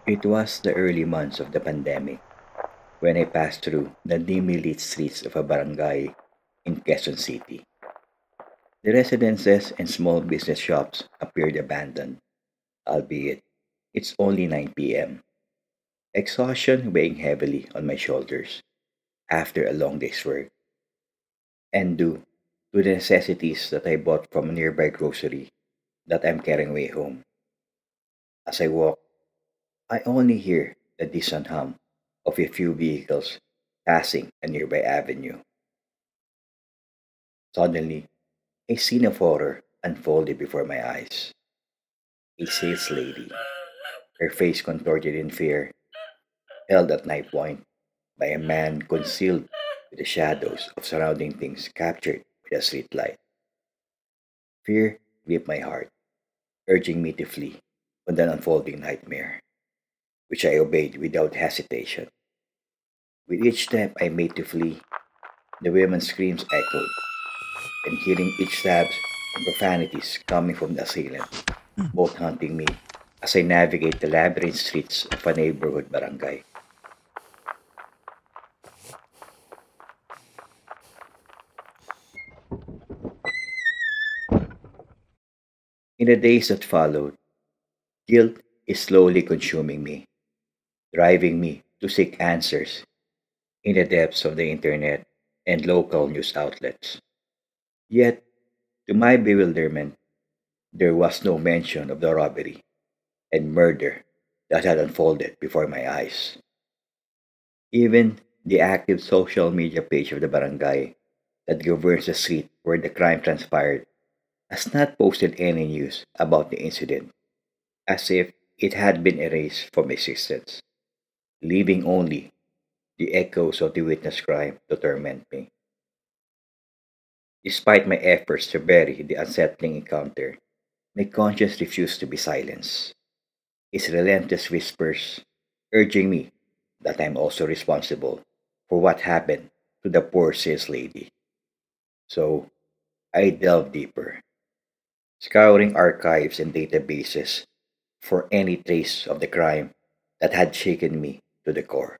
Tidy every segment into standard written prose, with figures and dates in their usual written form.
It was the early months of the pandemic when I passed through the dimly lit streets of a barangay in Quezon City. The residences and small business shops appeared abandoned, albeit it's only 9 p.m. Exhaustion weighing heavily on my shoulders after a long day's work, and due to the necessities that I bought from a nearby grocery that I'm carrying way home. As I walk, I only hear the distant hum of a few vehicles passing a nearby avenue. Suddenly, a scene of horror unfolded before my eyes. A sales lady, her face contorted in fear, held at knife point by a man concealed with the shadows of surrounding things captured by the street light. Fear gripped my heart, urging me to flee from the unfolding nightmare, which I obeyed without hesitation. With each step I made to flee, the women's screams echoed, and hearing each stab and profanities coming from the assailant, both haunting me as I navigate the labyrinth streets of a neighborhood barangay. In the days that followed, guilt is slowly consuming me, driving me to seek answers in the depths of the internet and local news outlets. Yet, to my bewilderment, there was no mention of the robbery and murder that had unfolded before my eyes. Even the active social media page of the barangay that governs the street where the crime transpired has not posted any news about the incident, as if it had been erased from existence, leaving only the echoes of the witness crime to torment me. Despite my efforts to bury the unsettling encounter, my conscience refused to be silenced. Its relentless whispers urging me that I'm also responsible for what happened to the poor sales lady. So I delved deeper, scouring archives and databases for any trace of the crime that had shaken me to the core.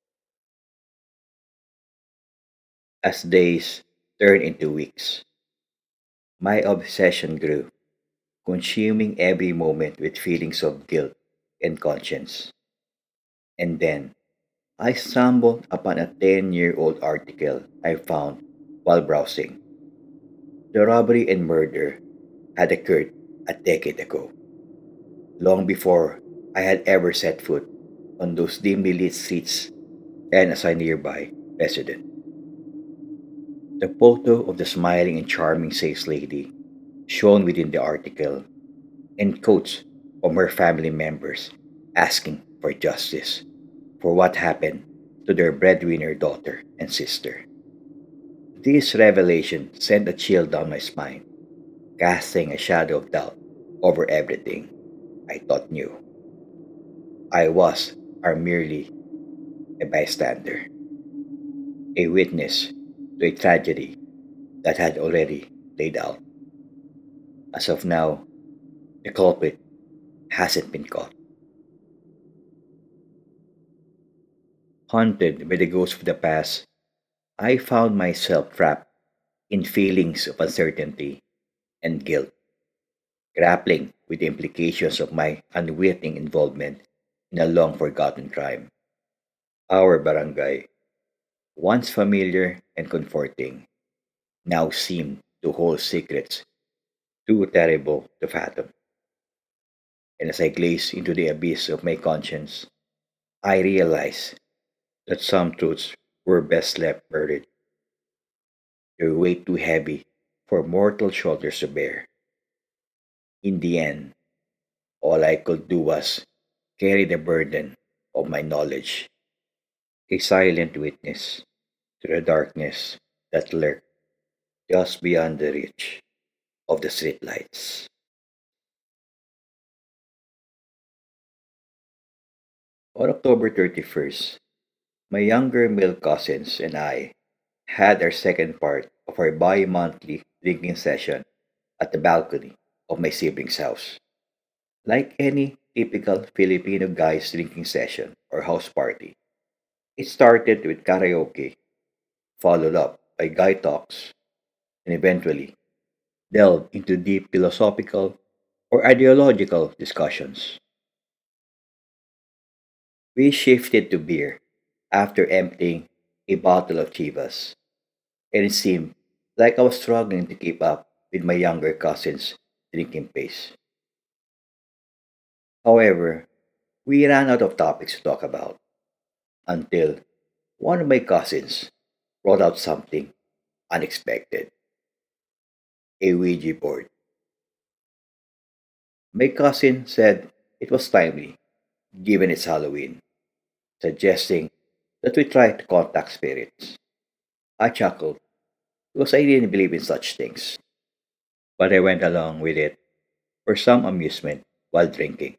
As days turned into weeks, my obsession grew, consuming every moment with feelings of guilt and conscience. And then I stumbled upon a 10-year-old article I found while browsing. The robbery and murder had occurred a decade ago, long before I had ever set foot on those dimly lit streets and as a nearby resident. The photo of the smiling and charming sales lady shown within the article and quotes from her family members asking for justice for what happened to their breadwinner daughter and sister. This revelation sent a chill down my spine, casting a shadow of doubt over everything I thought knew. I was or merely a bystander, a witness to a tragedy that had already played out. As of now, the culprit hasn't been caught. Haunted by the ghosts of the past, I found myself trapped in feelings of uncertainty and guilt, grappling with the implications of my unwitting involvement in a long forgotten crime. Our barangay, once familiar and comforting, now seemed to hold secrets too terrible to fathom. And as I gazed into the abyss of my conscience, I realized that some truths were best left buried, their weight too heavy for mortal shoulders to bear. In the end, all I could do was carry the burden of my knowledge, a silent witness to the darkness that lurked just beyond the reach of the streetlights. On October 31st, my younger male cousins and I had our second part of our bi monthly drinking session at the balcony of my siblings' house. Like any typical Filipino guy's drinking session or house party. It started with karaoke, followed up by guy talks, and eventually delved into deep philosophical or ideological discussions. We shifted to beer after emptying a bottle of Chivas, and it seemed like I was struggling to keep up with my younger cousin's drinking pace. However, we ran out of topics to talk about until one of my cousins brought out something unexpected: a Ouija board. My cousin said it was timely, given it's Halloween, suggesting that we try to contact spirits. I chuckled because I didn't believe in such things, but I went along with it for some amusement while drinking.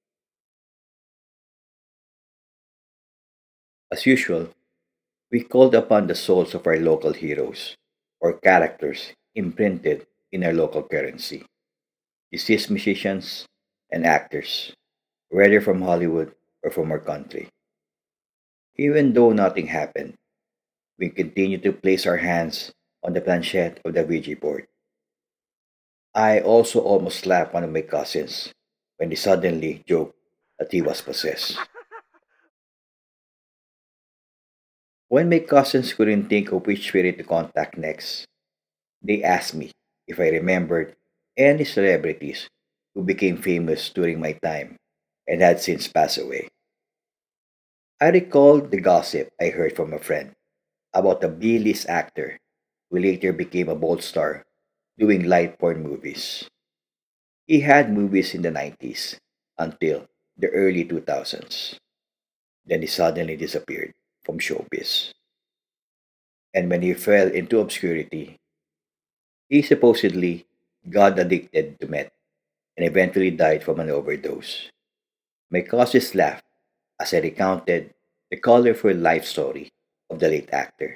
As usual, we called upon the souls of our local heroes, or characters imprinted in our local currency, deceased musicians and actors, whether from Hollywood or from our country. Even though nothing happened, we continued to place our hands on the planchette of the Ouija board. I also almost slapped one of my cousins when he suddenly joked that he was possessed. When my cousins couldn't think of which spirit to contact next, they asked me if I remembered any celebrities who became famous during my time and had since passed away. I recalled the gossip I heard from a friend about a B-list actor who later became a bold star doing light porn movies. He had movies in the 90s until the early 2000s. Then he suddenly disappeared from showbiz. And when he fell into obscurity, he supposedly got addicted to meth and eventually died from an overdose. My cousins laughed as I recounted the colorful life story of the late actor.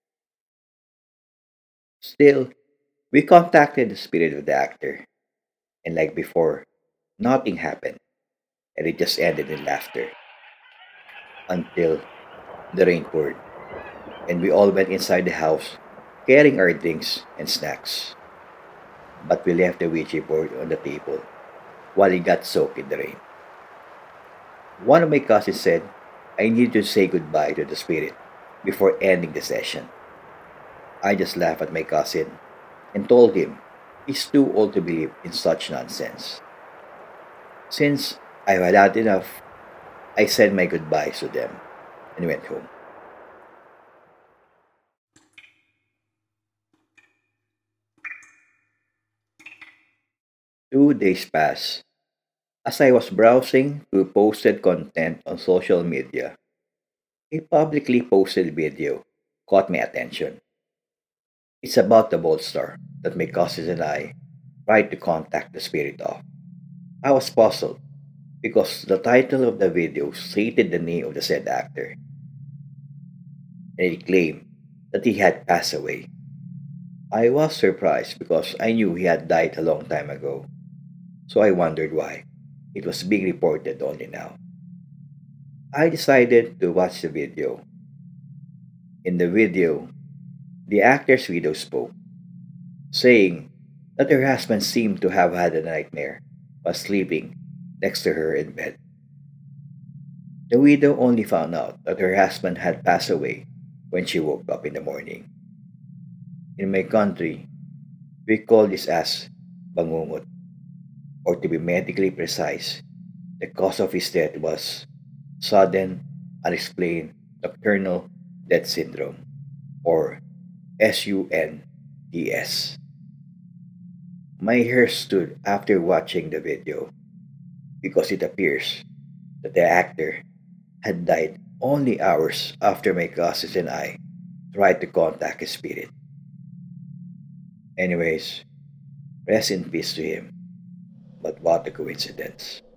Still, we contacted the spirit of the actor, and like before, nothing happened, and it just ended in laughter until the rain poured, and we all went inside the house carrying our drinks and snacks. But we left the Ouija board on the table while it got soaked in the rain. One of my cousins said I needed to say goodbye to the spirit before ending the session. I just laughed at my cousin and told him he's too old to believe in such nonsense. Since I've had enough, I said my goodbyes to them and went home. 2 days passed. As I was browsing through posted content on social media, a publicly posted video caught my attention. It's about the Bold Star that my cousins and I tried to contact the spirit of. I was puzzled because the title of the video stated the name of the said actor, and it claimed that he had passed away. I was surprised because I knew he had died a long time ago, so I wondered why it was being reported only now. I decided to watch the video. In the video, the actor's widow spoke, saying that her husband seemed to have had a nightmare while sleeping next to her in bed. The widow only found out that her husband had passed away when she woke up in the morning. In my country, we call this as bangungot, or to be medically precise, the cause of his death was sudden, unexplained nocturnal death syndrome, or SUNDS. My hair stood after watching the video because it appears that the actor had died only hours after my cousins and I tried to contact his spirit. Anyways, rest in peace to him, but what a coincidence.